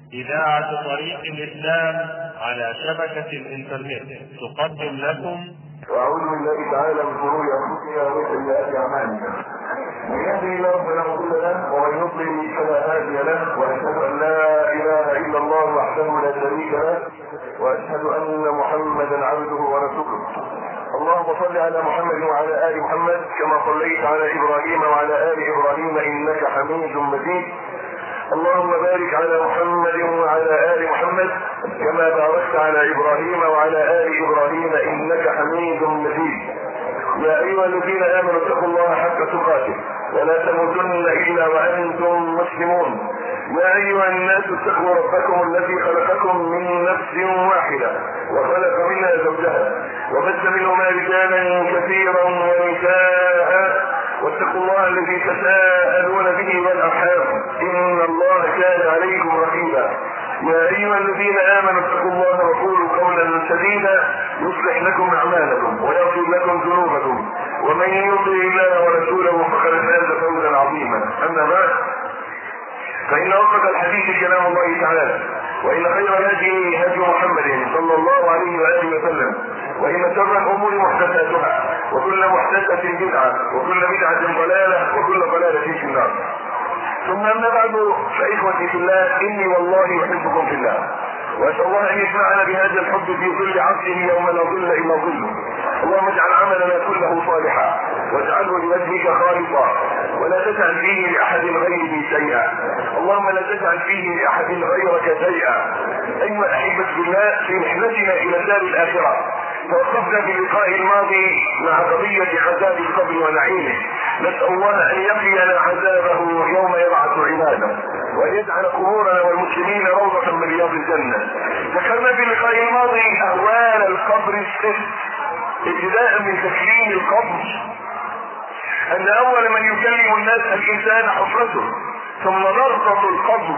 إذاعة طريق الإسلام على شبكة الإنترنت تقدم لكم. وأعوذ بالله تعالى من شرور أنفسنا وسيئات أعمالنا. من يهده الله فلا مضل له ومن يضلل فلا هادي له، وأشهد أن لا إله إلا الله وحده لا شريك له، وأشهد أن محمدا عبده ورسوله. اللهم صل على محمد وعلى آل محمد كما صليت على إبراهيم وعلى آل إبراهيم إنك حميد مجيد. اللهم بارك على محمد وعلى آل محمد كما باركت على إبراهيم وعلى آل إبراهيم إنك حميد مجيد. يا أيها الذين آمنوا اتقوا الله حق تقاته ولا تموتن إلا وأنتم مسلمون. يا أيها الناس اتقوا ربكم الذي خلقكم من نفس واحدة وخلق منها زوجها وبث منهما رجالا كثيرا ونساء، واتقوا الله الذي تساءلون به والأرحام إن الله كان عليكم رقيبا. يا أيها الذين آمنوا اتقوا الله وقولوا قولا سديدا يصلح لكم أعمالكم ويغفر لكم ذنوبكم، ومن يطع الله ورسوله فقد فاز فوزا عظيما. أما بعد، فإن أصدق الحديث كلام الله تعالى، وإن خير الهدي هدي محمد صلى الله عليه وآله وسلم، وإن شر الأمور محدثاتها، وكل محدثة بدعة، وكل بدعة ضلالة، وكل ضلالة في النار. ثم أما بعد، فإخوتي في الله، إني والله أحبكم في الله، وأسأل الله أن يجمعنا بهذا الحب في ظل عرشه يوم لا ظل إلا ظله. اللهم اجعل عملنا كله صالحا واجعله لوجهك خالصا، ولا تجعل فيه لأحد غيره شيئا. اللهم لا تجعل فيه لأحد غيرك شيئا. أيها الأحبة بالله، في رحلتنا إلى دار الآخرة توقفنا في اللقاء الماضي مع قضية عذاب القبر ونعيمه. نسأل الله أن يقينا عذابه يوم يبعث عباده، وأن يجعل قبورنا والمسلمين روضة من رياض الجنة. ذكرنا في اللقاء الماضي أهوال القبر الست، ابتداء من تكريم القبر، أن أول من يكلم الناس الإنسان حفرته، ثم ضربة القبر،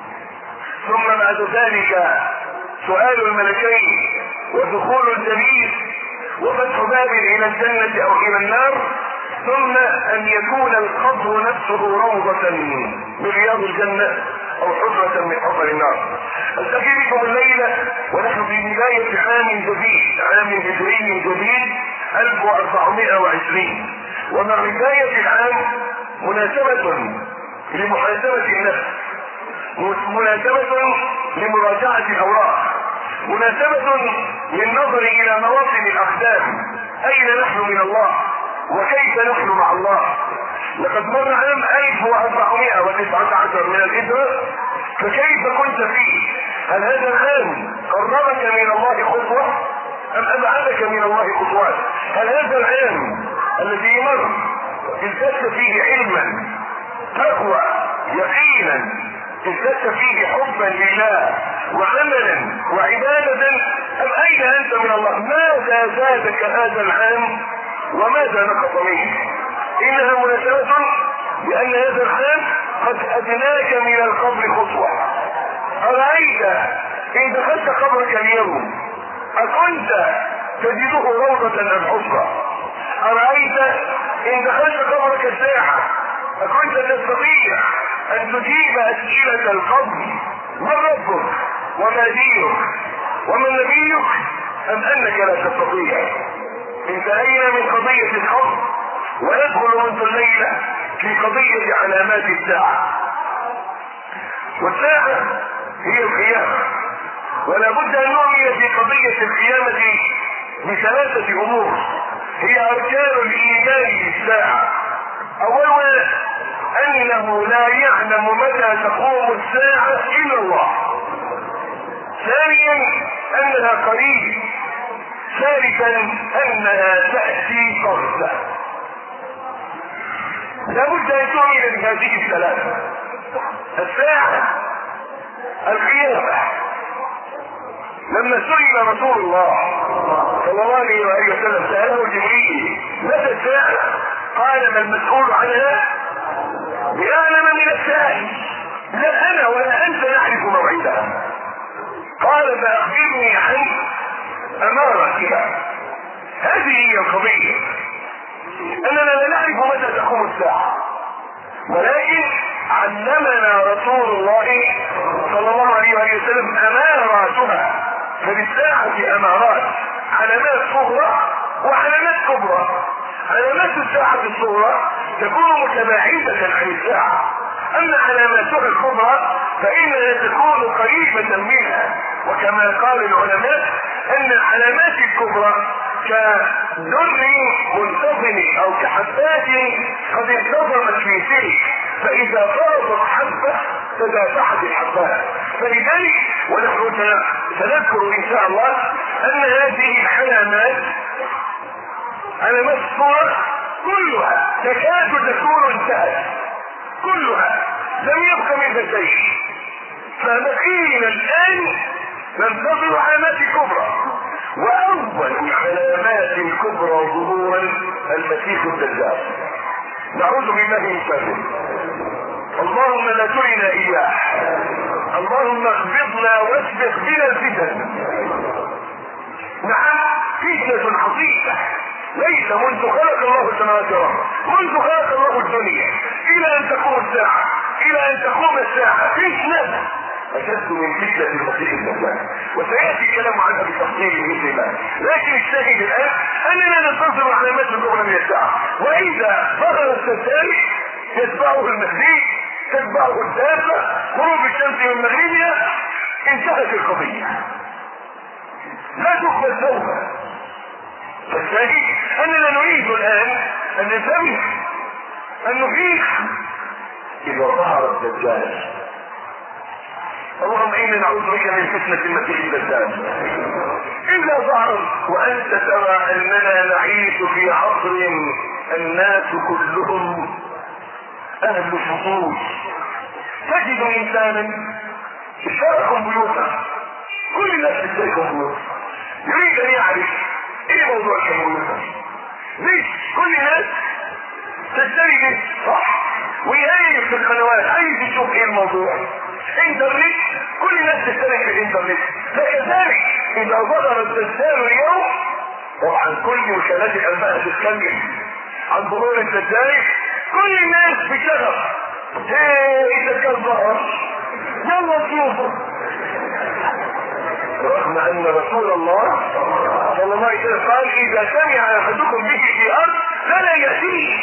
ثم بعد ذلك سؤال الملكين، ودخول الجليس، وفتح باب إلى الجنة أو إلى النار، ثم أن يكون القبر نفسه روضة من رياض الجنة أو حفرة من حفر النار. ألتقي بكم الليلة ونحن في بداية عام جديد، عام هجري جديد 1420، ومع بداية العام مناسبة لمحاسبة النفس، مناسبة لمراجعة الأوراق، مناسبة للنظر إلى مواطن الأقدام، أين نحن من الله وكيف نحن مع الله. لقد مر عام 1419 من الهجرة، فكيف كنت فيه؟ هل هذا العام قربك من الله خطوة أم أبعدك من الله خطوات؟ هل هذا العام الذي مر ازددت فيه علما، تقوى، يقينا، ازددت فيه حبا لله وعملا وعبادة، أم أين أنت من الله؟ ماذا زادك هذا العام وماذا نقص منك؟ إنها مناسبة لأن هذا العام قد أدناك من القبر خطوة. أرأيت إن دخلت قبرك اليوم أكنت تجده روضة أم حفرة؟ أرأيت إن دخلت قبرك الساعة أكنت تستطيع أن تجيب أسئلة القبر؟ من ربك وما دينك ومن نبيك، أم أنك لا تستطيع؟ انتهينا من قضية القبر وندخل منذ الليلة في قضية علامات الساعة. والساعة هي القيامة، ولا بد أن نؤمن في قضية القيامة بثلاثة أمور هي أركان الإيمان بالساعة. أولا، أنه لا يعلم متى تقوم الساعة إلا الله. ثانيا، أنها قريب. ثالثا، أنها تأتي قرصة. لابد أن تؤمن بهذه الثلاثة: الساعة، القيامة. لما سئل رسول الله صلى الله عليه وسلم، سأله جبريل: متى الساعة؟ قال: ما المسؤول عنها بأعلم من السائل، لا أنا ولا أنت نعرف موعدها. قال: فأخبرني عن أمارتها. هذه هي القضية، أننا لا نعرف متى تقوم الساعة، ولكن علمنا رسول الله صلى الله عليه عليه وسلم اماراتها، فللساعة امارات، علامات صغرى وعلامات كبرى. علامات الساعة الصغرى تكون متباعدة عن الساعة، اما علاماتها الكبرى فانها تكون قريبة منها. وكما قال العلماء ان العلامات الكبرى كدر منتظم او كحبات قد انتظمت في سلك، فاذا فرضت حبة تدافعت الحبات. فلذلك ونحن سنذكر ان شاء الله ان هذه العلامات علامات الصورة كلها تكاد تكون انتهت، كلها لم يبق منها شيء. فبقينا الان ننتظر علامات كبرى، واول العلامات الكبرى ظهورا المسيح الدجال، نعوذ بالله من شره. اللهم لا ترنا اياه، اللهم اخفضنا واسبق بنا الفتن. نعم فتنة عظيمة، ليس منذ خلق الله السماوات والارض، منذ خلق الله الدنيا الى ان تقوم الساعة، الى ان تقوم الساعة فتنة اشد من فتنة المسيح الدجال، وسياتي الكلام عنها بتفصيل باذن الله. لكن الشاهد الان اننا ننتظر علامات الكبرى من الساعة، واذا ظهر الدجال يتبعه المهدي، تتبعه الدابة، غروب الشمس من مغربها، انتهت القضية، لا تقبل توبة. فالشاهد اننا نريد الان ان ننتبه، ان نفيق اذا ظهر الدجال. اللهم انا نعوذ بك من فتنة المسيح الدجال. اذا ظهر وانت ترى اننا نعيش في عصر الناس كلهم اهل فضول، تجد انسانا اشتركوا بيوتا، كل الناس اشتركوا بيوتا، يريد ان يعرف ايه موضوع الكمبيوتر، ليش كل الناس تشتري به صح، ويقلب في القنوات عايز يشوف ايه الموضوع. انترنت، كل الناس تشترك في الانترنت. فكذلك اذا ظهر الدجال اليوم، طبعا كل وكالات الانباء تتكلم عن ظهور الدجال، كل الناس بشغف ايه الدجال ظهر، يلا نشوفه. رغم ان رسول الله صلى الله عليه وسلم قال اذا سمع احدكم به في ارض فلا يأتيه،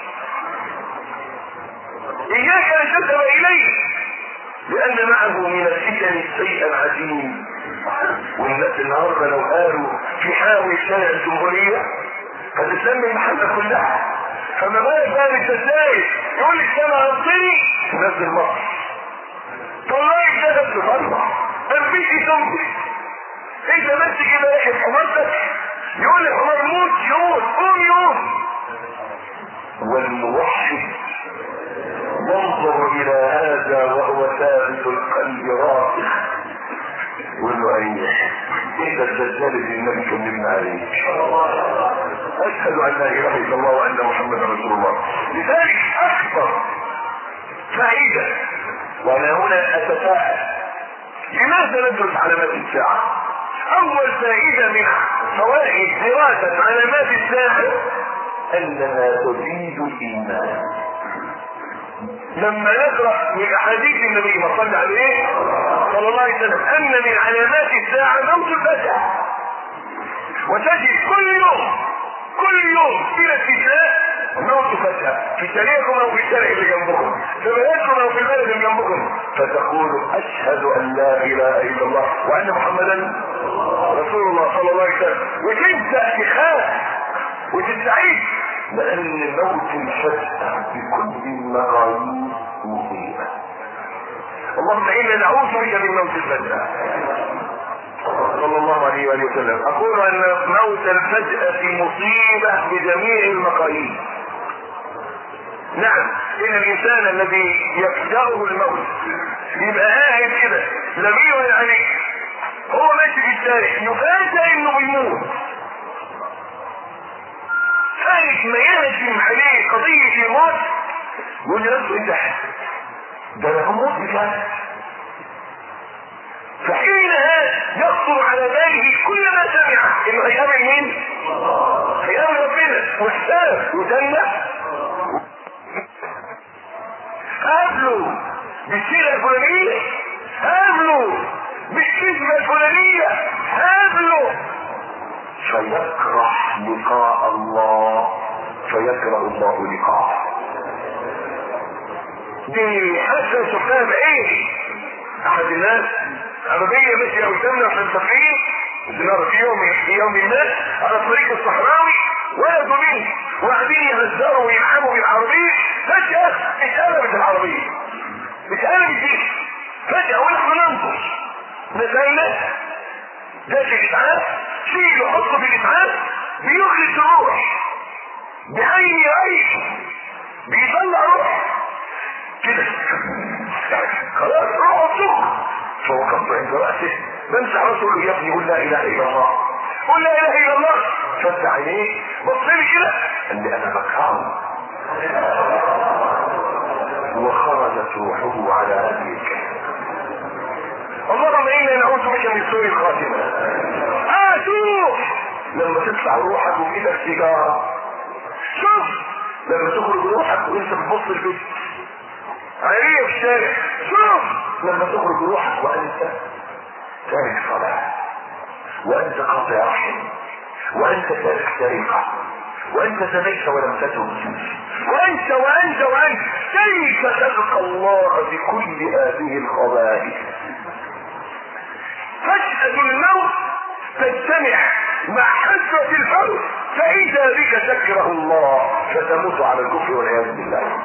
اياك ان تذهب اليه، لان معه من الفتن الشيء العجيب. والناس النهارده لو قالوا في حاوي شارع الجمهورية قد تسمي المحلة كلها، فما بالك بقى بالدجال يقول لك سنة انطني نزل مصر، طلعي كده تطلع انبيكي تنبي، انت ماشي كده رايح حمارتك يقول لك حمار موت يموت قوم يوم. والموحد ينظر الى هذا وهو ثابت القلب راسخ، يقول له ايه انت الدجال اللي النبي كلمنا عليه، اشهد ان لا اله الا الله وان محمدا رسول الله. لذلك اكبر فائده، وانا هنا اتساءل لماذا ندرس علامات الساعه؟ اول فائده من فوائد دراسه علامات الساعه انها تزيد الايمان. لما نقرأ من احاديث النبي ما صلى عليه صلى الله عليه وسلم ان من علامات الساعة موت الفجأة، وتجد كل يوم في اتجاه موت فجأة في شارعكم او في الشارع اللي جنبكم، في بلدكم او في البلد اللي جنبكم، فتقول اشهد ان لا اله الا الله وان محمدا رسول الله صلى الله عليه وسلم، وتبدأ تخاف وتستعيد، لان موت الفجأة بكل المغايير مصيبة. اللهم انا نعوذ بك من موت الفجأة. صلى الله عليه وآله وسلم اقول ان موت الفجأة مصيبة بجميع المقاييس. نعم ان الانسان الذي يفجأه الموت يبقى قاعد كده لا بيه ولا عليه، هو ماشي في الشارع يفاجأ انه بيموت، خارج ما يهجم عليه قضية الموت يقول لنفسه انت ده انا هموت بجد. فحينها يخطر على باله كل ما سمع انه هيقابل مين؟ هيقابل ربنا وحساب وجنة. قابله بالسيرة الفلانية، قابله فيكره لقاء الله فيكره الله لقاءه. دي حاجة شفناها بعيني. احد الناس عربية ماشية قدامنا واحنا مسافرين بنرى في يوم ما على الطريق الصحراوي ولدوا منه وقاعدين يهزروا ويلعبوا بالعربية، فجأة اتقلبت العربية، اتقلبت دي فجأة ونحن ننظر نزلنا ده في الإسعاف، شيء يحطه في الإسعاف بيخرج روح بعين عيش بيطلع روح كده خلاص روح السوق. فوقفت عند رأسه بمسح راسه له يا ابني قول لا اله الا الله، قول لا اله الا الله. فتح عينيه بص لي كده قال لي انا بكرهه، وخرجت روحه على هذه الكلمة. اللهم انا نعوذ بك من سوء الخاتمة. شوف لما تطلع روحك وكده سيجارة، شوف لما تخرج روحك وانت بتبص البيت عينيه في الشارع، شوف لما تخرج روحك وانت تارك صلاة، وانت قاطع رحم، وانت تارك سرقة، وانت سمعت ولم تتب، وانت كيف تلقى الله بكل هذه الخبائث؟ فجأة الموت تجتمع مع حسرة الفوت، فإذا بك تكره الله فتموت على الكفر والعياذ بالله.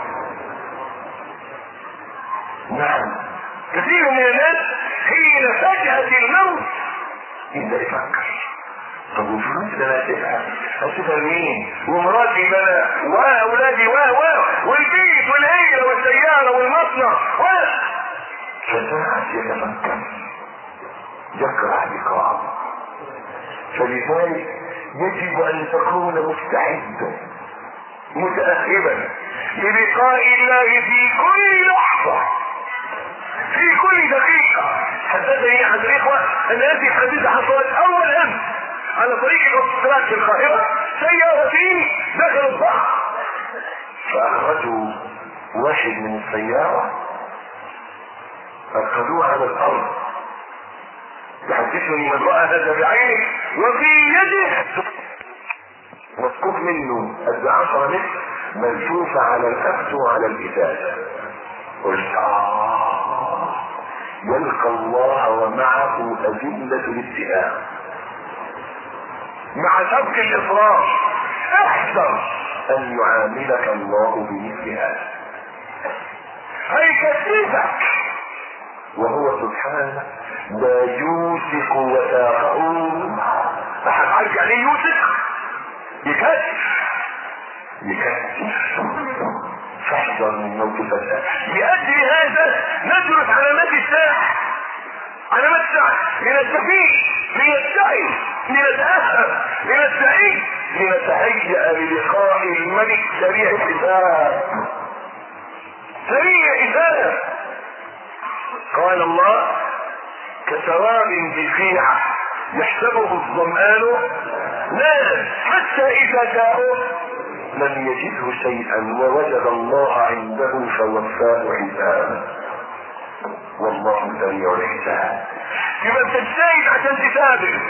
نعم كثير من الناس حين فجأة الموت يبدأ يفكر طب وفلوس ده هسيبها لمين؟ ومراتي بنا واولادي والبيت والعيله والسياره والمصنع فساعات يتفكر يكره لقاءه. فلذلك يجب ان تكون مستعدا متأهبا للقاء الله في كل لحظه في كل دقيقة. حدثني احد الاخوة ان هذه الحادثة حصلت اول امس على طريق الاوتوستراد في القاهرة، سيارتين دخلوا البحر فاخرجوا واحد من السيارة اخذوه على الارض. يحدثني من رأى هذا بعينه وفي يده مسكوك منه قد 10 متر ملفوفة على الكف وعلى الازازة. قلت يلقى الله ومعه أذلة الاتهام مع سبك الإصرار. احذر أن يعاملك الله بمثل هذا، هيكتفك وهو سبحانه لا يوثق وثاقه أحد. عارف يعني ايه يوثق؟ يكتف. فاحذر من موت فتاة. لأجل هذا ندرس علامات الساعة، علامات الساعة لنستفيد، لنستعد، لنتأهب، لنستعيد، لنتهيأ للقاء الملك سريع الحساب. سريع الحساب. قال الله كسراب بقيعة يحسبه الظمآن ماء حتى إذا جاءه لم يجده شيئا ووجد الله عنده فوفاه حسابه والله سريع الحساب. يبقى انت تجتهد عشان تتابع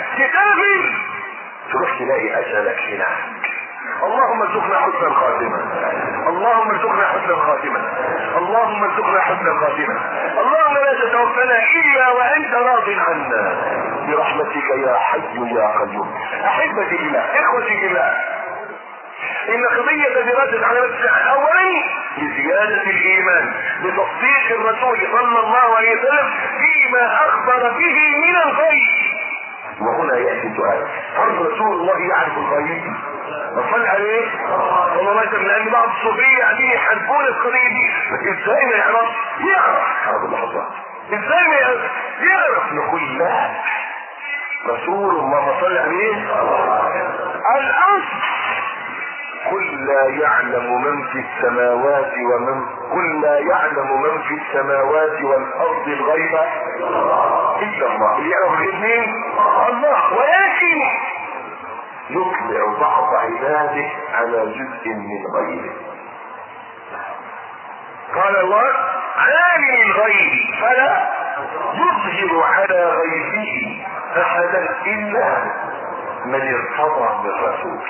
تروح تلاقي اجلك هناك. اللهم ارزقنا حسن الخاتمة، اللهم ارزقنا حسن الخاتمة، اللهم ارزقنا حسن الخاتمة. اللهم لا تتوفنا الا وانت راض عنا برحمتك يا حي يا قيوم. احبتي بالله، اخوتي بالله، ان قضية دراسة على الساعة اولا لزيادة الايمان بتصديق الرسول صلى الله عليه وسلم فيما اخبر به من الغيب. وهنا يأتي سؤال، هل رسول الله يعرف الغيب؟ وصل عليه صلى الله عليه وسلم، لان بعض الصوفية قاعدين يحاربون القضية دي، لكن ازاي ما يعرف؟ هذا اللحظة ازاي ما يعرف؟ نقول لا، رسول الله صلى عليه الاصل قل لا يعلم من في السماوات قل لا يعلم من في السماوات والارض الغيب الا الله. يعرف الاثنين الله، ولكن يطلع بعض عباده على جزء من غيره. قال الله عالم الغيب فلا يظهر على غيبه احدا الا من ارتضى بالرسول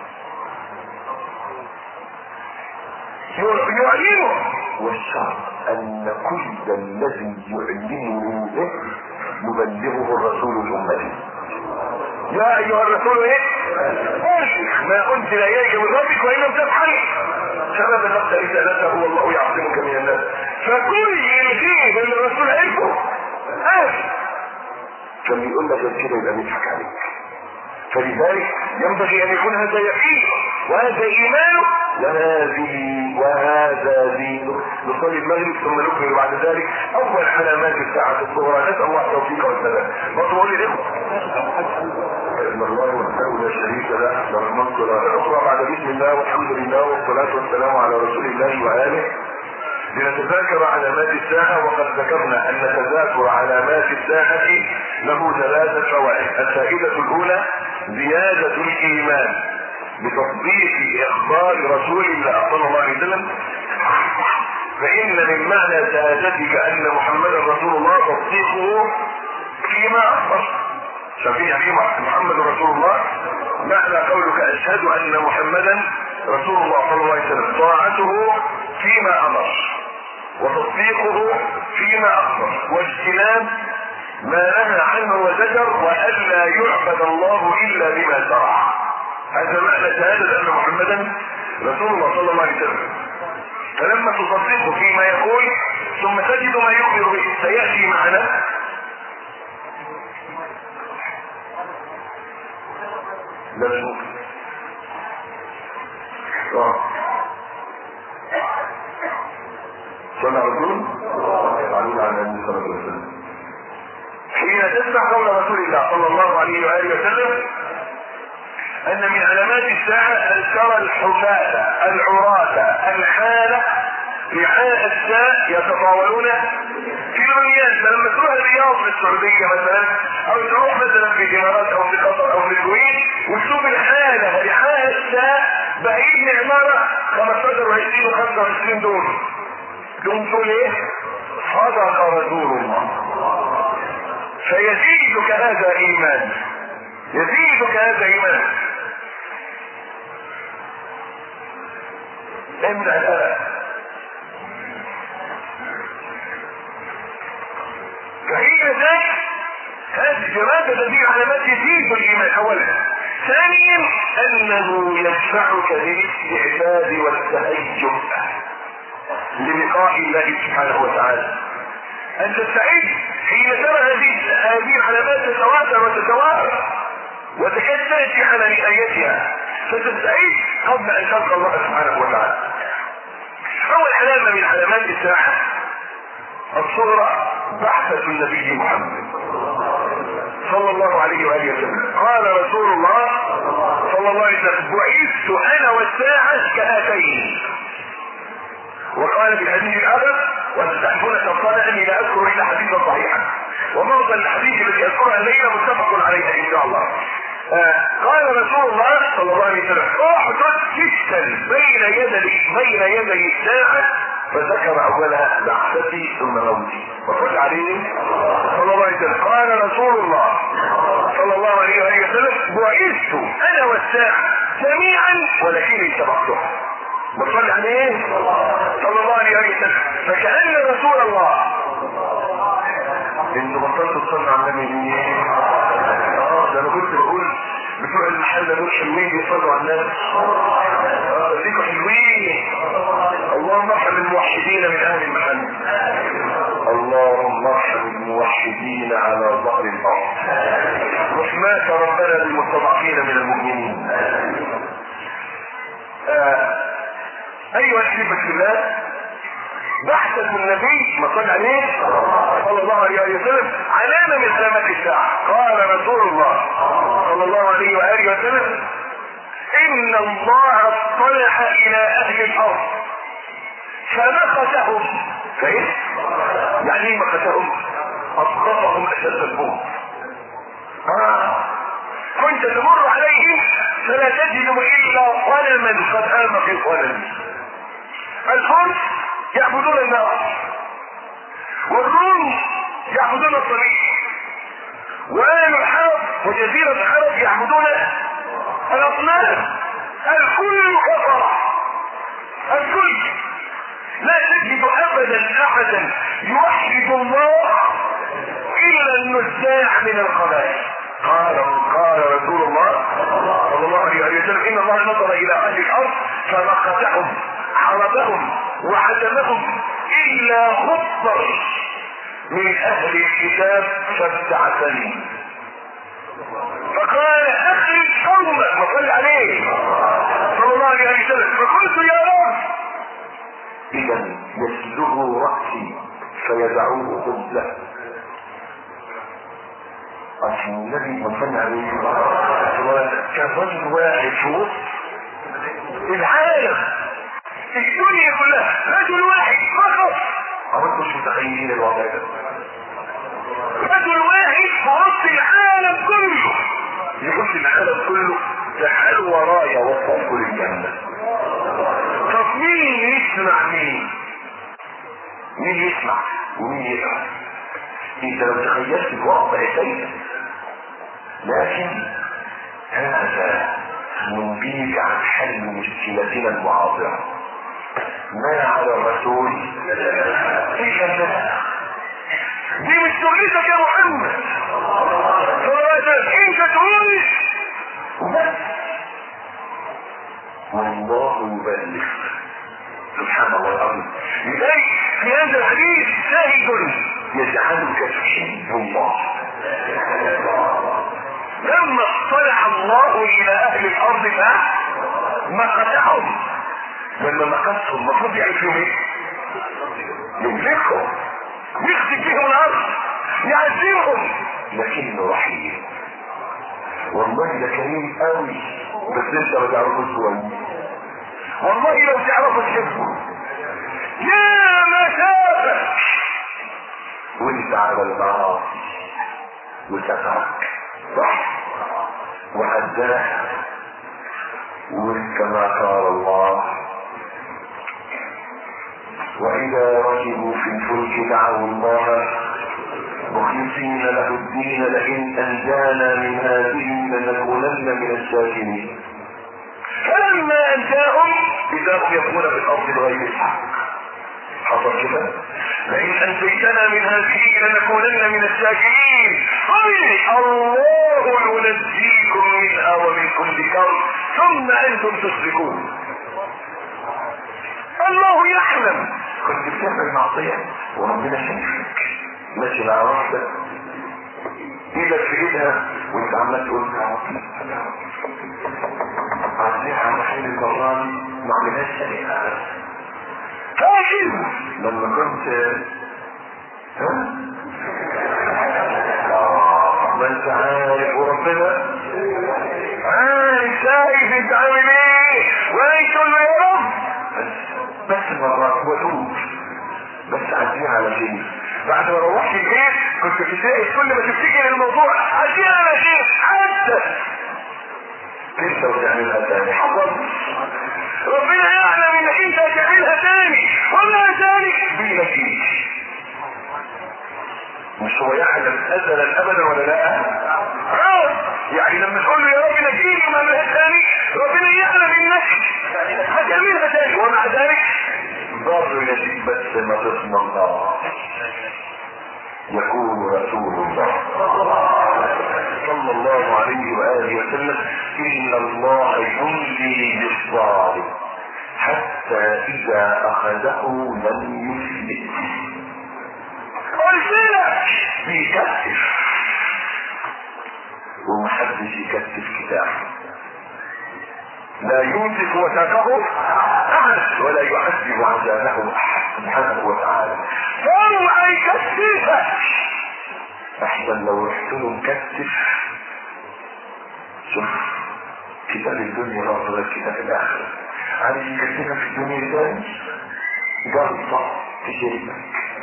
يعلمه، والشرط ان كل الذي يعلمه به يبلغه الرسول لامته. يا ايها الرسول ايه؟ ارشد ما انزل اليك من ربك وان لم تفعل سبب النقص رسالته والله يعصمك من الناس. فكل الشيء اللي الرسول عرفه كان بيقول لك كده يبقى بيضحك عليك. فلذلك ينبغي ان يكون هذا يقين وهذا ايمانه وهذا دينه. نصلي المغرب ثم نكمل بعد ذلك اول علامات الساعه الصغرى. نسال الله التوفيق والسلام. برضه اقول للاخوه ان الله وحده لا شريك له له الملك وله الحكم بعد بسم الله والحمد لله والصلاه والسلام على رسول الله واله. لنتذاكر علامات الساعة، وقد ذكرنا ان تذاكر علامات الساعة له 3 فوائد. الفائدة الاولى زيادة الايمان بتصديق اخبار رسول الله صلى الله عليه وسلم، فان من معنى شهادتك ان محمدا رسول الله تصديقه فيما اخبر. شفيع في محمد رسول الله معنى قولك اشهد ان محمدا رسول الله صلى الله عليه وسلم طاعته فيما امر وتصديقه فيما اخبر واجتناب ما نهى عنه وزجر والا يعبد الله الا بما شرع. هذا معنى شهاده ان محمدا رسول الله صلى الله عليه وسلم. فلما تصدقه فيما يقول ثم تجد ما يخبر به سياتي معنا لا صلى رسول عليه على النبي صلى الله عليه وسلم. حين تسمع قول رسول الله صلى الله عليه واله وسلم ان من علامات الساعه ان ترى الحفاة العراة الحالة رعاء الساء يتطاولون في البنيان. فلما تروح الرياض في السعوديه مثلا او تروح مثلا في الامارات او في قطر او في الكويت وتشوف الحالة رعاء الساء بعيد من عماره 15 و20 و25 دول تقول ايه؟ صدق رسول الله. فيزيدك هذا ايمان، يزيدك هذا ايمان. امنع القلق. فحين ذلك هذه جماعة تزيد علامات يزيد الايمان اولا. ثانيا انه يدفعك للاستعداد والتهيؤ للقاء الله سبحانه وتعالى. ان تستعد حين ترى هذه العلامات تتواتر وتتواتر وتكاد تاتي على نهايتها، فتستعد قبل ان تلقى الله سبحانه وتعالى. اول علامه من علامات الساعه الصغرى بعثة النبي محمد صلى الله عليه واله وسلم. قال رسول الله صلى الله عليه وسلم بعثت انا والساعه كهاتين. وقال في الحديث الاخر وتستحقون تفصيلا اني لا اذكر الا حديثا صحيحا ومرضى الحديث الذي اذكرها الليله متفق عليها ان شاء الله. قال رسول الله صلى الله عليه وسلم احدث جدا بين يدي الساعه، فذكر اولها بعثتي ثم موتي وصل عليه صلى الله عليه وسلم. قال رسول الله صلى الله عليه وسلم بعثت انا والساعه جميعا ولكني سبقتها. وصل عليه صلى الله عليه وسلم. فكأن رسول الله انت بطلت تصلي على النبي ليه؟ ده انا كنت بقول بتوع المحل دول حلوين بيصلوا على النبي. ليكوا حلوين. اللهم ارحم الموحدين من اهل المحل. اللهم ارحم الموحدين على ظهر الارض. رحماك ربنا للمستضعفين من المؤمنين. ايها الاخوه في الله بعثة النبي ما صلى عليه صلى الله عليه وسلم علامة من علامات الساعة. قال رسول الله صلى الله عليه وآله وسلم إن الله اطلع إلى أهل الأرض فنخسهم. فإيه؟ يعني ايه مخسهم؟ أسقطهم أشد البوت. كنت تمر عليهم فلا تجد إلا ظلما قد آم في الظلم. الفرس يعبدون النار والروم يعبدون الصليب وآل الحرب وجزيرة العرب يعبدون الاصنام. الكل كفر، الكل. لا تجد ابدا احدا يوحد الله الا النزاع من القبائل. قال رسول الله صلى الله عليه وسلم ان الله نظر الى اهل الارض فمقتهم عربهم وعجمهم الا خطر من اهل الكتاب فابتعثني فقال اخرج قومك وصل عليه صلى الله عليه وسلم. فقلت يا رب اذا يسلغ راسي فيدعوه خبزه. عشان النبي صلى عليه وسلم كان رجل واحد في وسط العالم الدنيا كلها، رجل واحد فقط. أو مش متخيلين الوضع ده؟ رجل واحد في وسط العالم كله يخش العالم كله تعالوا ورايا وصلوا للجنة. طب مين يسمع مين؟ مين يسمع ومين يسمع؟ انت لو تخيلت الوقت هيسير، لكن هذا منبيك عن حل مشكلتنا المعاصرة. ما على الرسول ايش الناس دي مش شغلتك يا محمد انت تقول بس والله يبلغ. سبحان الله العظيم. لذلك في هذا الحديث شاهد يجعلك تحب الله. لما اطلع الله الى اهل الارض مقتهم، لما مقتهم المفروض يعيشوا ايه؟ يملكهم يخسف فيهم الارض يعذبهم، لكنه رحيم. والله ده كريم قوي، بس انت ما تعرفوش كويس. والله لو تعرفوا تحبه يا مسافه وانت على المعاصي وسترك صح وعداه. وكما قال الله واذا ركبوا في الفلك دعوا الله مخلصين له الدين لئن انجانا من هذه لنكونن من الشاكرين. فلما انجاهم اذا هم يكون في الارض بغير الحق. حصل كده لئن انجيتنا من هذه لنكونن من الشاكرين. الله ينجيكم منها ومن كل كرب ثم انتم تشركون. الله يعلم كنت بتعمل معصيه وربنا شايفك ماشي مع واحده ايدك في ايدها وانت عمال تقول عايزين على حين القرآن ما عملهاش شيئا. فاكر لما كنت ما انت عارف وربنا عارف شايف انت عامل ايه وانت تقول له يا رب بس مرات وتوب بس عديها على شيء. بعد ما روحت البيت كنت بتلاقي كل ما تفتكر الموضوع عديها على شيء حتى لسه وتعملها تاني. حصل ربنا يعلم انك انت هتعملها تاني وما ذلك بينجيك. مش هو يعلم ازلا ابدا ولا لا؟ يعني لما تقول له يا رب نجيني وما اعملها تاني ربنا يعلم انك هتعملها تاني ومع ذلك برضه يجيك بس ما تصنع الله. يقول رسول الله صلى الله عليه وآله وسلم إن الله يملي بالظالم حتى إذا أخذه لم يفلته. قلت بيكتف ومحدش يكتف كتابه. لا يوجد وثاقه أحد ولا يعذب عذابه أحد سبحانه وتعالى. فهو يكتفه احسن لو رحت له مكتف. شوف كتاب الدنيا برضه غير كتاب الاخره. عايز يكتفها في الدنيا تاني جلطه في جيبك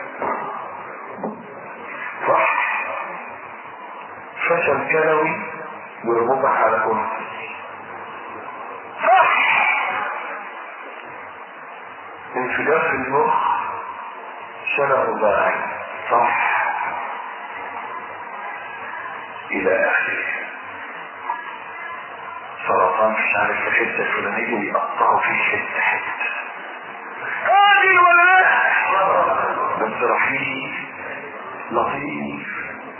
صح فشل كلوي وربطك على كرسي صح انفجار في المخ شلل رباعي صح الى اخره. مش عارف في حته الفلانيه ويقطعوا فيه حته حته. قادر ولا لا؟ بس رحيم لطيف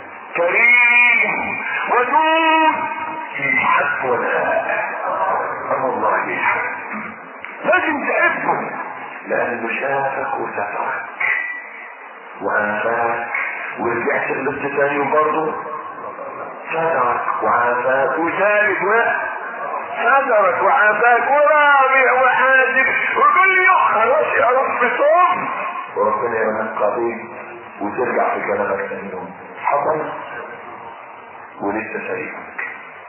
كريم ودود يحب ولا لا؟ والله يحب. لازم تحبه لانه شافك وسترك وعافاك ورجعت لبس تاني وبرضه سترك وعافاك وثالث سترك وعافاك ورابع وحاسب وكل يوم خلاص يا رب صوم وربنا يرحمك بيك وترجع في كلامك ثاني يوم. حصل ولسه سايبك.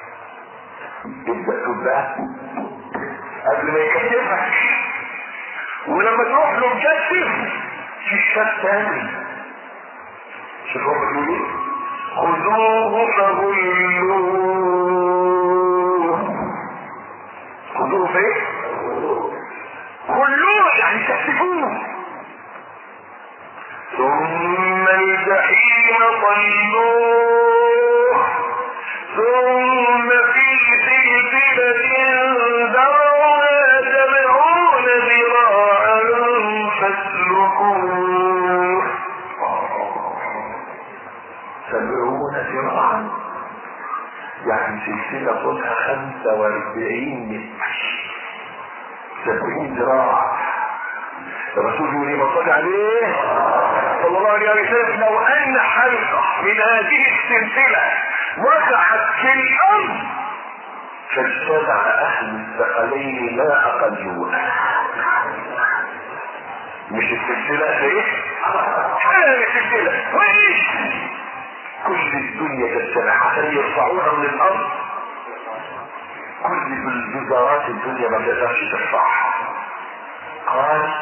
ابدا تبقى قبل ما يكتفك، ولما تروح له مكتف في الشك تاني. شوف هو بيقول ايه؟ خذوه فغلوه. خذوه فين؟ غلوه يعني كتفوه. ثم الجحيم صلوه ثم في سلسلة ذرعها 70 ذراعا فاسلكوه. 70 ذراعا يعني سلسلة طولها 45 متر. 70 ذراع. الرسول يقول لي صلى عليه صلى الله عليه وسلم لو ان حلقة من هذه السلسلة وقعت في الارض فاجتمع اهل الثقلين ما اقلوها. مش السلسلة ايه؟ هذه السلسلة وإيش كل الدنيا تجتمع عشان يرفعوها من الارض. كل الجزارات الدنيا ما تقدرش ترفعها. قال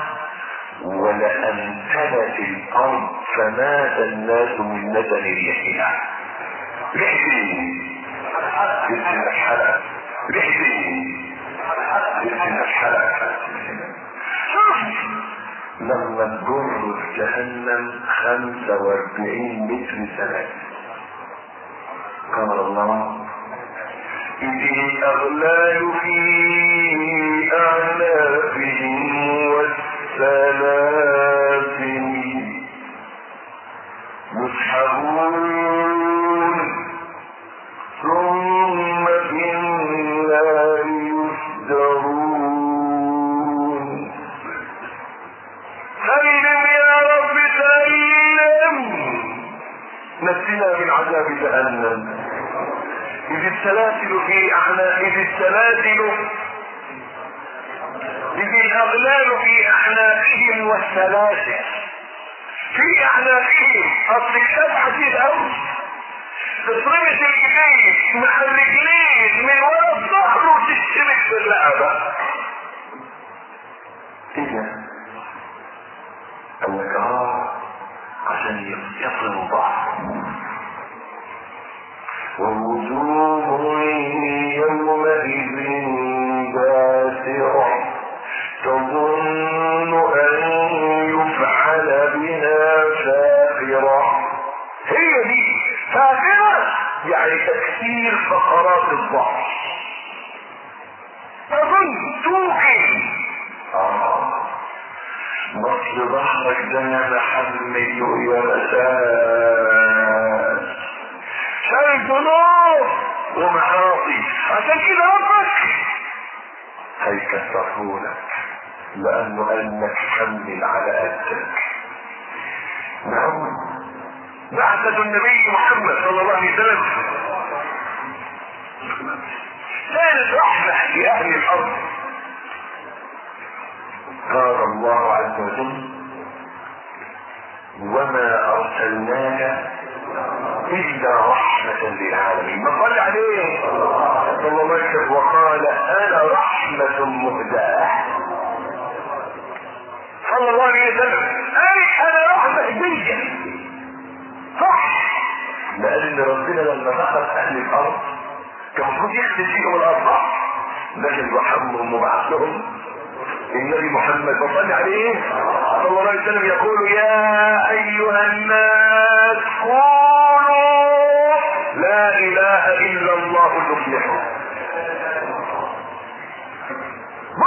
ولأمتلت الأرض فمات الناس من ندم ريحها. ريحتين باسم الحلقة. ريحتين باسم الحلقة. شوف لما تجر في جهنم 45 متر سنة. قال الله إذ الأغلال في أعناقهم والسلاسل يسحبون ثم في النار يسجرون. سلم يا رب سلم نجنا من عذاب جهنم. إذ السلاسل في أعناقهم إذ الأغلال في أعناقهم والسلاسل في أعناقهم. أصل الشبعة كده أوي تضربت الإيدين مع الرجلين من ورا الظهر وتشترك في الرقبة. إذا أولك عشان يصلوا بعض. ووجوه يومئذ باسرة تظن أن يفعل بها فاقرة. هي دي فاقرة يعني تكسير فقرات الضعف. تظن توقن مصر ظهرك ده يا محمد يا مساس شايف ذنوب ومعاصي عشان كده ربك هيكسرهولك لانه قالك حمل على قدك. نعم بعثة النبي محمد صلى الله عليه وسلم كانت رحمة لأهل الأرض. قال الله عز وجل وما أرسلناك إلا رحمة للعالمين. ما قال عليه صلى الله عليه وسلم وقال أنا رحمة مهداة. صلى الله عليه وسلم أنا رحمة هدية صح. لأن ربنا لما دخل أهل الأرض كان المفروض يخدم فيهم الأرض لكن رحمهم وبعث لهم النبي محمد صلى عليه صلى الله عليه وسلم يقول يا أيها الناس قولوا لا إله إلا الله تفلحوا.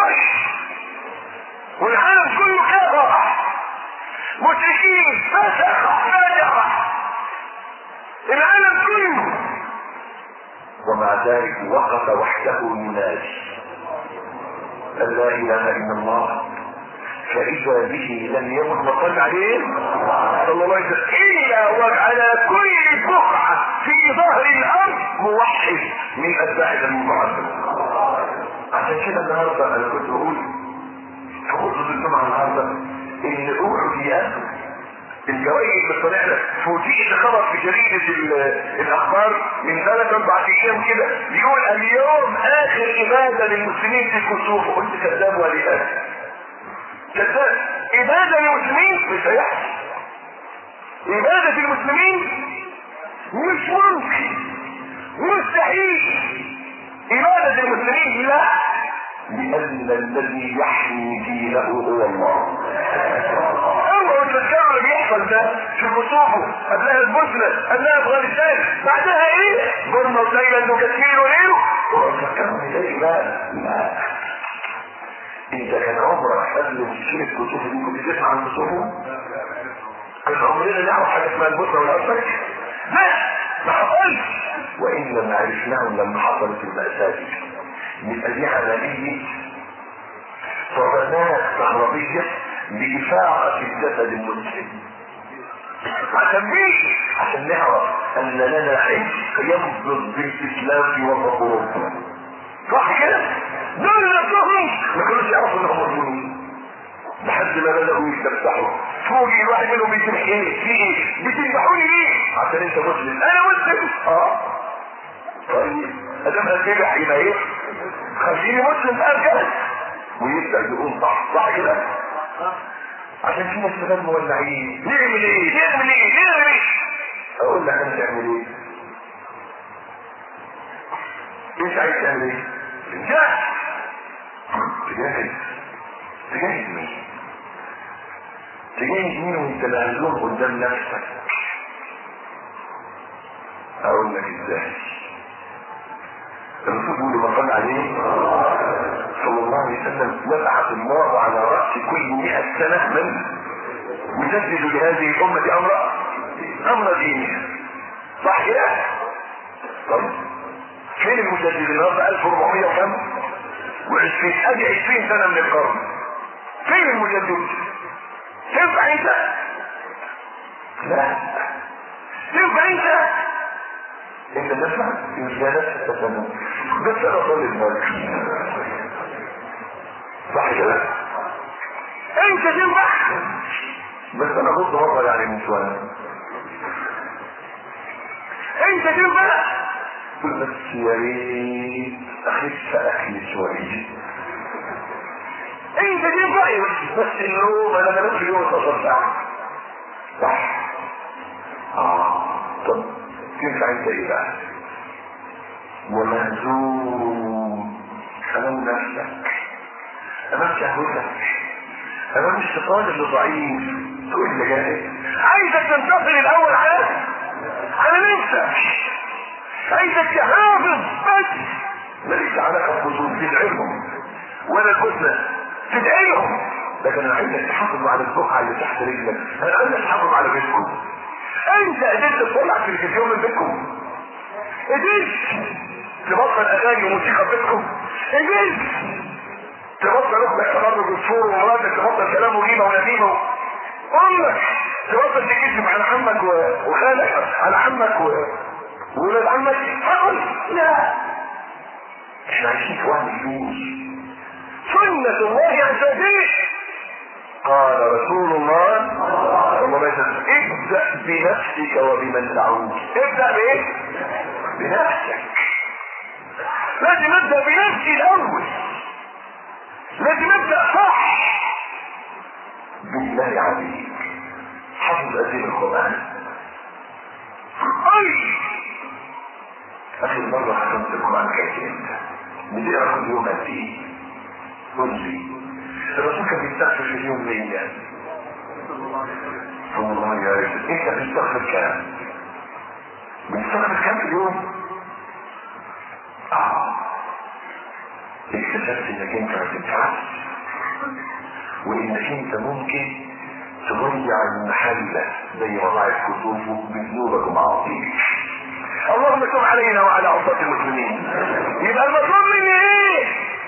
وش والعالم كله كفر مشركين فسق فجر العالم كله، ومع ذلك وقف وحده ينادي أن لا إله إلا الله، فإذا به لم يمت وصل عليه صلى الله عليه وسلم إلا وعلى كل بقعة في ظهر الأرض موحد من أتباع النبي محمد. عشان كده النهارده أنا كنت بقول في خطبة الجمعة النهارده إن أوعديات الجوائز اللي طلع لك فوجئت خبر في جريدة الأخبار من 3-4 أيام كده بيقول اليوم آخر إبادة للمسلمين في الكسوف. قلت كذاب ولهذا كذاب، إبادة للمسلمين مش هيحصل، إبادة المسلمين مش ممكن، مستحيل إبادة المسلمين لا، لأن الذي يحمي دينه هو الله. اوعوا تذكروا اللي بيحصل ده في الكسوف، قبلها البوسنة، قبلها افغانستان، بعدها ايه؟ برما وتايلاند وكشمير وليله. تذكروا ازاي؟ لا انت كان عمرك قبل مشكلة الكسوف دي كنت تسمع عن الكسوف؟ كان عمرنا نعرف حاجة اسمها البوسنة والأرسك؟ ما حصلش، وإنما عرفناهم لما حصلت المأساة دي. يبقى دي عملية صدمات كهربية لإفاعة الجسد المسلم. عشان نعرف أن لنا عشق ينبض بالإسلام في وسط أوروبا. صح كده؟ دول نفسهم ما كانوش يعرفوا انهم مسلمين لحد ما بدأوا يستفتحوا. فوقي الواحد منهم بيسمح ايه؟ في ايه؟ بتذبحوني ليه؟ عشان انت مسلم. انا مسلم. طيب ادام هتذبح يبقى ايه؟ خليني مسلم بقى كده ويبدأ يقوم صح كده؟ عشان في ناس كمان مولعين. نعمل ايه؟ اقول لك انا تعمل ايه؟ انت عايز تعمل ايه؟ تجاهد مين؟ تجاهد مين وانت مهزوم قدام نفسك؟ اقول لك ازاي. الرسول يقول لما قال عليه صلى الله عليه وسلم يبعث الله على رأس كل 100 سنة من يجدد لهذه الأمة أمر دينها. صح كده؟ طيب فين المجدد النهارده 1400 وكم؟ و20 ادي 20 سنة من القرن. فين المجدد؟ تنفع انت؟ لا تنفع انت تنفع انسانات تتنم. بس انا طالب مالك صح كده؟ انت تنفع بس انا غض مرة يعني من شوية. انت تنفع بس يا ريت اخف اكل شوية. انت تنفع بس النوم انا بنام اليوم 12 ساعة. صح. طب تنفع انت ايه بقى؟ ومهزوم امام نفسك، امام شهوتك، امام الشيطان اللي ضعيف. تقول لي جاهز عايزك تنتصر الاول على نفسك، عايزك تحافظ بس ماليش علاقه بخصوص تدعيهم ولا الحسنى تدعيهم، لكن انا عايزك تحافظ على البقعه اللي تحت رجلك. انا عايزك تحافظ على بيتكم. انت قدرت تطلع تلفزيون من بيتكم؟ قدرت تبطل اغاني وموسيقى في بيتكم؟ قدرت تبطل اختك تخرج الصور ومراتك تبطل كلام وجيبه ونميمه؟ امك تبطل تكذب على عمك وخالك، على عمك وولاد عمك؟ لا، احنا عايشين في وهم الفلوس. سنة الله عز وجل قال رسول الله صلى الله عليه وسلم ابدأ بنفسك وبمن تعود. ابدأ بايه؟ بنفسك. لازم ابدأ بنفسي الاول، لازم ابدأ صح. بالله عليك حفظ أدين القرآن. اخر مرة حفظت القرآن كانت امتى؟ بتقرا كل يوم قد ايه؟ قل لي. الرسول كان بيستغفر في اليوم 100 صلى الله عليه وسلم. انت بتستغفر كام؟ بتستغفر كام في اليوم؟ اكتب اكتشفت انك انت ما تنفعش، وانك انت ممكن تضيع المحلة زي ما ضاعت كتبك بذنوبك ومعاصيك. اللهم تب علينا وعلى عصاة المسلمين. يبقى المطلوب مني ايه؟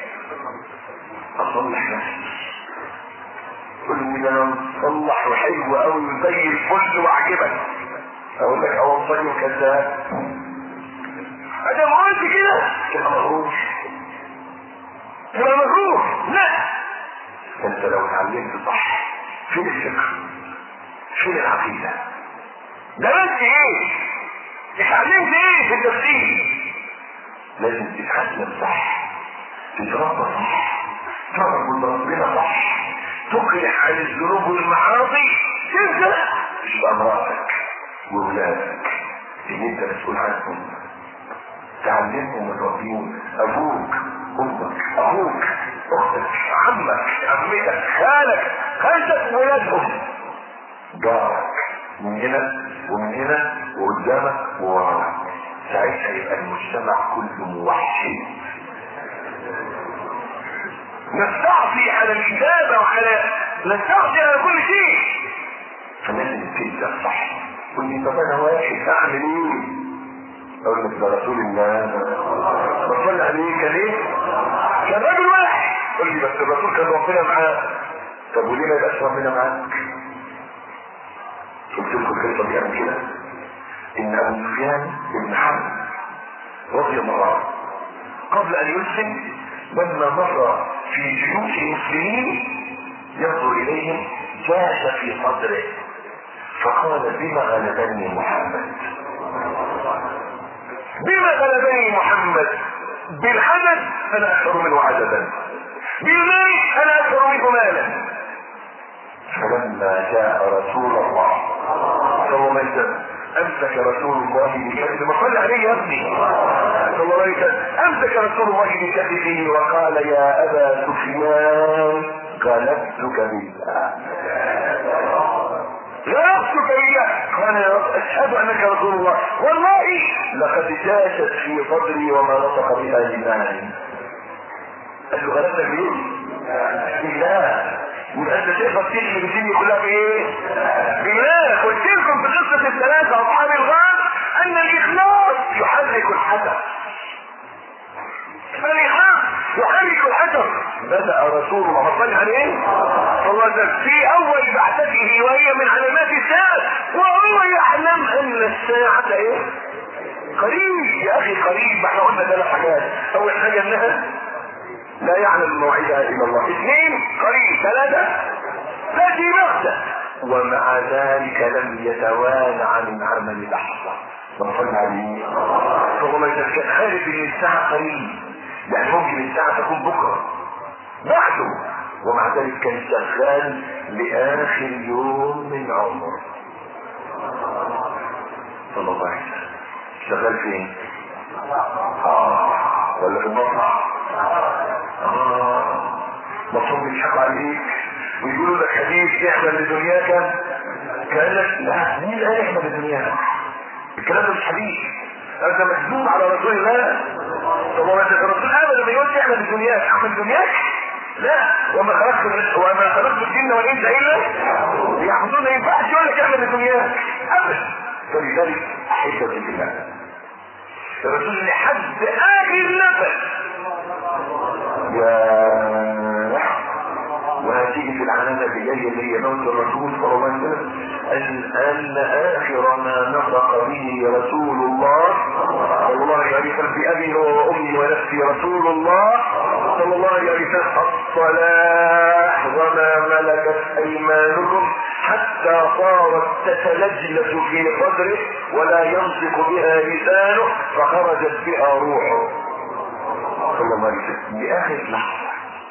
اصلح نفسي. قل لي انا مصلح وحلو قوي وزي الفل واعجبك، اقول لك اوصلي وكذاب. انا ما قلت كده تبقى مغرور، تبقى مغرور. لا، انت لو اتعلمت صح فين الفكر؟ فين العقيدة؟ درست ايه؟ اتعلمت ايه في التفسير؟ لازم تتعلم صح، تتربى صح، تعبد ربنا صح، تقلع عن الذنوب والمعاصي، تبدا تبقى مراتك واولادك اللي انت مسؤول عنهم، تعلمهم وتربيهم. ابوك، امك، اخوك، اختك، عمك، عمتك، خالك، خالتك، ولادهم، جارك، من هنا ومن هنا وقدامك ووراك. ساعتها يبقى المجتمع كله موحد. نستعصي على الكتابة وعلى نستعصي على كل شيء، فلازم تبدأ صح. قل لي طب انا واحد اعمل ايه؟ اقول لك ده رسول الله صلى عليه كان ايه؟ كان راجل واحد. قل لي بس الرسول كان ربنا معاه. طب وليه ما يبقاش ربنا معاك؟ قلت لكم الخليفه بيعمل كده ان ابو سفيان بن حرب رضي الله عنه قبل ان يسلم لما مر في جيوش المسلمين ينظر اليهم جاش في صدره فقال بما غلبني محمد، بما غلبني محمد، بالحدث انا اكثر منه عددا، بالمال انا اكثر منه مالا. فلما جاء رسول الله صلى الله عليه وسلم امسك رسول الله بكتفه، ما صلى عليه يا ابني صلى الله عليه وسلم، امسك رسول الله بكتفه وقال يا ابا سفيان غلبتك بالله، غلبتك بالله. قال يا رب اشهد انك رسول الله، والله لقد جاشت في صدري وما نطق بها لساني. قال له غلبتك بالله. يبقى انت تقدر تحمي الدنيا كلها بايه؟ بالله. قلت لكم في قصه الثلاثه اصحاب الغار ان الاخلاص يحرك الحجر. الاخلاص يحرك الحجر. بدا رسول الله صلى الله عليه وسلم في اول بعثته وهي من علامات الساعه وهو يعلم ان الساعه ايه؟ قريب. يا اخي قريب. ما احنا قلنا 3 حاجات. اول حاجه انها لا يعلم موعدها الا الله. 2 قريب. 3 تأتي بغتة. ومع ذلك لم يتوانى عن العمل لحظة. صلى عليه صلى الله عليه وسلم كان عارف ان الساعة قريب، يعني ممكن الساعة تكون بكرة بعده، ومع ذلك كان شغال لآخر يوم من عمره صلى الله عليه وسلم. شغال فين؟ ولا في المصنع؟ مفهوم بيضحكوا عليك ويقولوا لك حديث احمد لدنياك كانك لا. مين قال احمد لدنياك؟ الكلام ده مش حديث، هذا مكذوب على رسول الله صلى الله عليه وسلم. الرسول ابدا ما يقولش احمد لدنياك. احمد لدنياك لا. وما خلقت الجن والانس الا يعبدون. ما ينفعش يقول لك احمد لدنياك ابدا. فلذلك احبه في الله الرسول لحد اخر نفس. وهتيجي في العلامة اللي جاية اللي هي موت الرسول صلى الله عليه وسلم أن آخر ما نطق به رسول الله صلى الله عليه وسلم بأبي وأمي ونفسي رسول الله صلى الله عليه وسلم الصلاة وما ملكت أيمانكم حتى صارت تتلجلج في صدره ولا ينطق بها لسانه فخرجت بها روحه صلى الله عليه وسلم. بآخر لحظة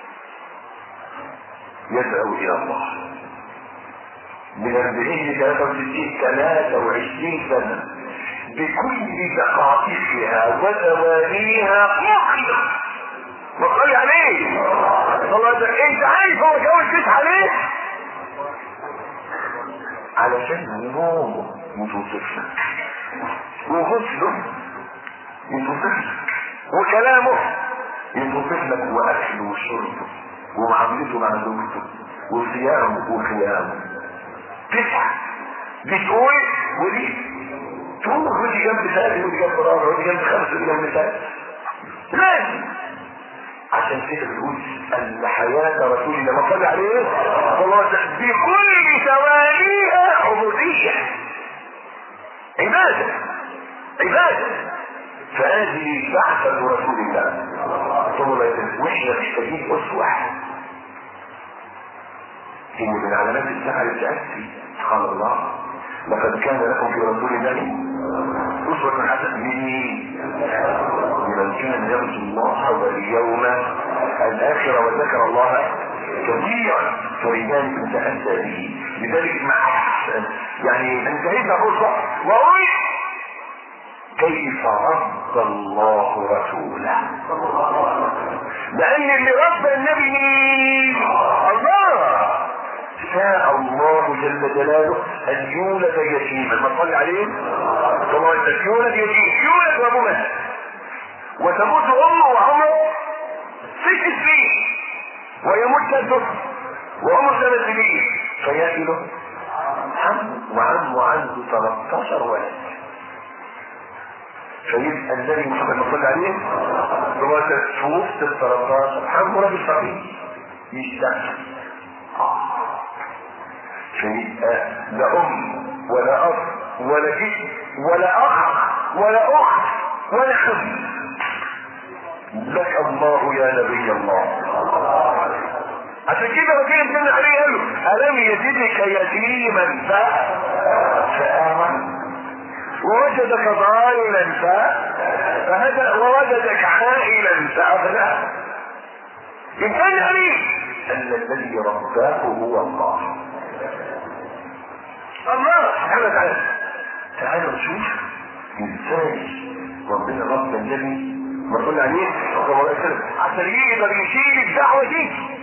يدعو إلى الله من 40 ل 23 سنة بكل دقائقها وثوانيها مخلص. وصلي عليه صلى الله عليه وسلم. انت عارف هو جوز عليه علشان نومه يتوصف لك وغسله يتوصف لك وكلامه يتوصف لك واكله اكله وشربه ومعاملته مع زوجته وصيامه وقيامه. 9 بتقول ودي تقول ودي جنب ثالث ودي جنب رابع ودي جنب 5 ودي جنب 6. لازم عشان كده بتقول ان حياة رسول الله ما صلى عليه بكل ثوانيها عبودية عبادة عبادة. فهذه بعثة رسول الله صلى الله عليه وسلم. واحنا محتاجين اسوة. هي من علامات الساعة التأسي قال الله لقد كان لكم في رسول الله أسوة حسنة لمن كان يرجو الله واليوم الآخر وذكر الله كثيرا فلذلك تأسى به. لذلك مع يعني انتهينا فرصة وأقول كيف رد الله رسوله. لأن اللي رد النبي الله. شاء الله جل جلاله أن يولد يتيما. ما صلي عليه طبعا يولد يتيم يولد وأبوه مات وتموت أمه وعمره 6 سنين ويموت جده وعمره 8 سنين فيأتي له وعمه عنده 13 ولد. فيبقى النبي محمد صلى الله عليه وسلم في وسط ال 13 عمه راجل صغير يشتغل. فيبقى لا ام ولا اب ولا جد ولا اخ ولا اخت ولا حبيب. لك الله يا نبي الله. عشان كده ربنا بن عليه قال له الم يجدك يتيما فآمن ووجدك ضالا فهدى ووجدك عائلا فأغنى. يمكن عليه ان الذي رباه هو الله. الله سبحانه وتعالى. تعالوا نشوف ازاي ربنا رب النبي ما صلى عليه عشان يقدر يشيل الدعوه دي